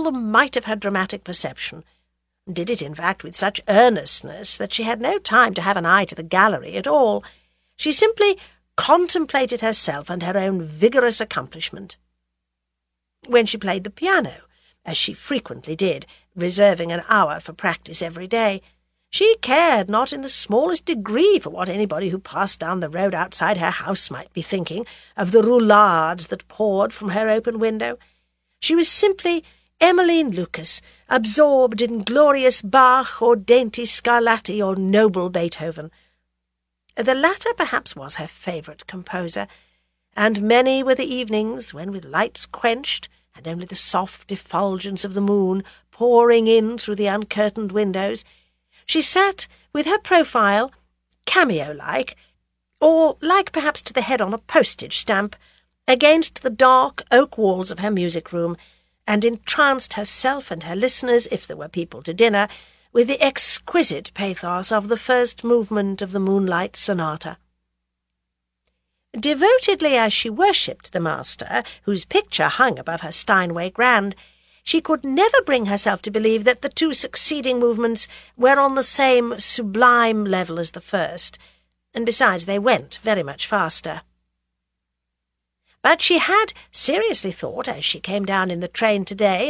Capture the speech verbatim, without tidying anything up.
the might of her dramatic perception, did it, in fact, with such earnestness that she had no time to have an eye to the gallery at all. She simply contemplated herself and her own vigorous accomplishment. When she played the piano, as she frequently did, reserving an hour for practice every day, she cared not in the smallest degree for what anybody who passed down the road outside her house might be thinking of the roulades that poured from her open window. She was simply Emmeline Lucas, absorbed in glorious Bach or dainty Scarlatti or noble Beethoven. The latter perhaps was her favourite composer, and many were the evenings when, with lights quenched and only the soft effulgence of the moon pouring in through the uncurtained windows, she sat with her profile, cameo-like, or like perhaps to the head on a postage stamp, against the dark oak walls of her music-room, and entranced herself and her listeners, if there were people to dinner, with the exquisite pathos of the first movement of the Moonlight Sonata. Devotedly as she worshipped the master, whose picture hung above her Steinway Grand, she could never bring herself to believe that the two succeeding movements were on the same sublime level as the first, and besides they went very much faster. But she had seriously thought, as she came down in the train today,